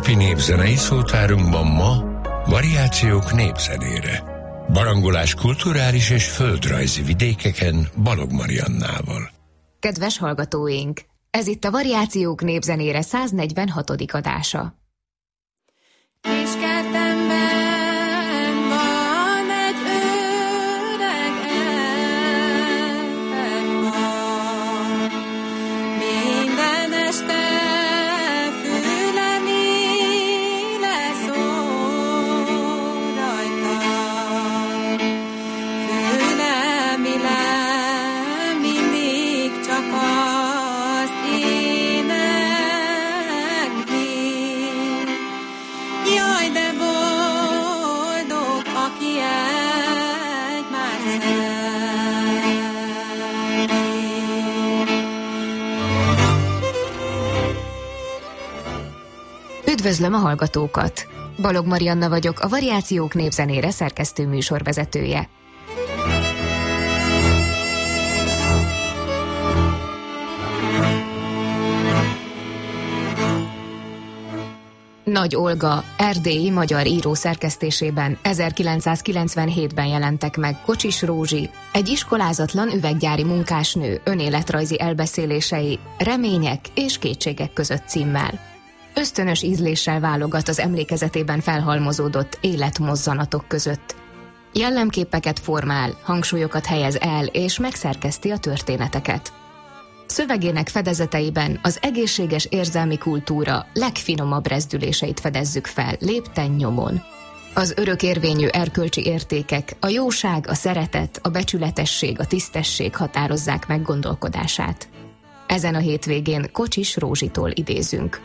napi népzenei szótárunkban ma variációk népzenére. Barangolás kulturális és földrajzi vidékeken Balogh Mariannával. Kedves hallgatóink! Ez itt a Variációk népzenére 146. adása. Kiskertemben van egy öreg eperfa, minden este fülemile szól rajta, fülemile mindig csak azt énekli. Jaj, de boldog, aki egymást szereti. Üdvözlöm a hallgatókat! Balogh Marianna vagyok, a Variációk népzenére szerkesztő műsorvezetője. Nagy Olga, erdélyi magyar író szerkesztésében 1997-ben jelentek meg Kocsis Rózsi, egy iskolázatlan üveggyári munkásnő önéletrajzi elbeszélései Remények és kétségek között címmel. Ösztönös ízléssel válogat az emlékezetében felhalmozódott életmozzanatok között. Jellemképeket formál, hangsúlyokat helyez el és megszerkeszti a történeteket. Szövegének fedezeteiben az egészséges érzelmi kultúra legfinomabb rezdüléseit fedezzük fel lépten nyomon. Az örökérvényű erkölcsi értékek, a jóság, a szeretet, a becsületesség, a tisztesség határozzák meg gondolkodását. Ezen a hétvégén Kocsis Rózsitól idézünk.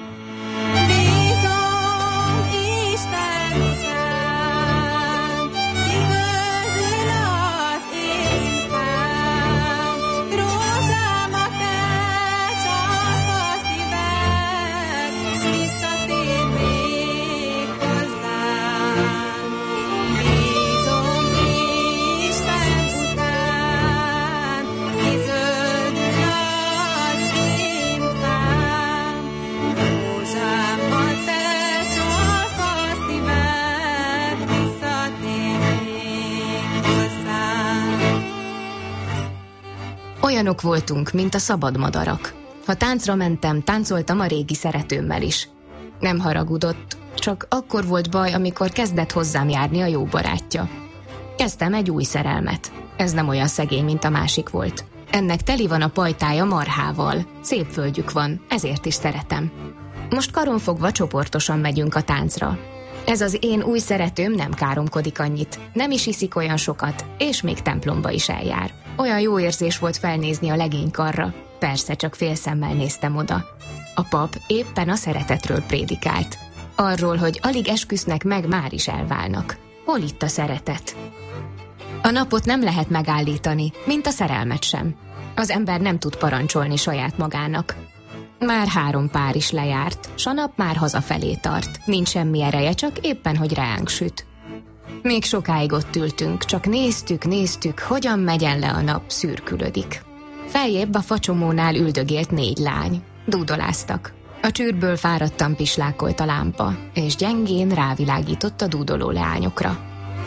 Olyanok voltunk, mint a szabad madarak. Ha táncra mentem, táncoltam a régi szeretőmmel is. Nem haragudott, csak akkor volt baj, amikor kezdett hozzám járni a jó barátja. Kezdtem egy új szerelmet. Ez nem olyan szegény, mint a másik volt. Ennek teli van a pajtája marhával. Szép földjük van, ezért is szeretem. Most karonfogva csoportosan megyünk a táncra. Ez az én új szeretőm nem káromkodik annyit, nem is iszik olyan sokat, és még templomba is eljár. Olyan jó érzés volt felnézni a legénykarra. Persze csak félszemmel néztem oda. A pap éppen a szeretetről prédikált. Arról, hogy alig esküsznek meg, már is elválnak. Hol itt a szeretet? A napot nem lehet megállítani, mint a szerelmet sem. Az ember nem tud parancsolni saját magának. Már 3 pár is lejárt, s a nap már hazafelé tart. Nincs semmi ereje, csak éppen, hogy ránk süt. Még sokáig ott ültünk, csak néztük, hogyan megyen le a nap, szürkülödik. Feljebb a facsomónál üldögélt 4 lány. Dúdoláztak. A csűrből fáradtan pislákolt a lámpa, és gyengén rávilágított a dúdoló leányokra.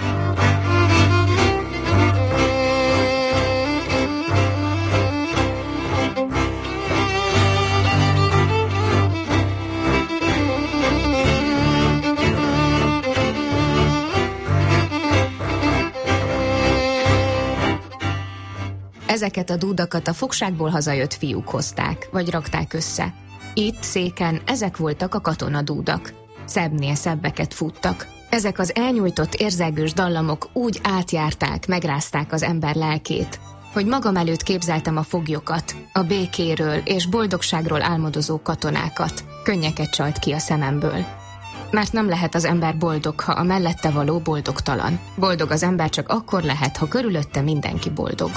Ezeket a dúdakat a fogságból hazajött fiúk hozták, vagy rakták össze. Itt, széken, ezek voltak a katonadúdak. Szebbnél szebbeket futtak. Ezek az elnyújtott érzelgős dallamok úgy átjárták, megrázták az ember lelkét, hogy magam előtt képzeltem a foglyokat, a békéről és boldogságról álmodozó katonákat. Könnyeket csalt ki a szememből. Mert nem lehet az ember boldog, ha a mellette való boldogtalan. Boldog az ember csak akkor lehet, ha körülötte mindenki boldog.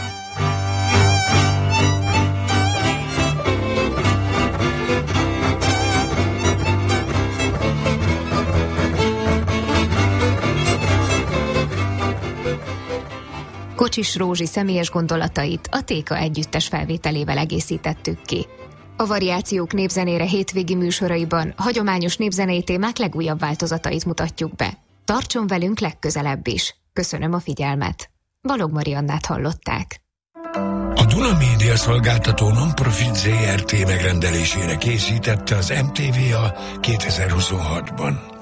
Kocsis Rózsi személyes gondolatait a Téka együttes felvételével egészítettük ki. A Variációk népzenére hétvégi műsoraiban hagyományos népzenei témák legújabb változatait mutatjuk be. Tartson velünk legközelebb is. Köszönöm a figyelmet. Balogh Mariannát hallották. A Duna Média Szolgáltató non-profit ZRT megrendelésére készítette az MTV a 2026-ban.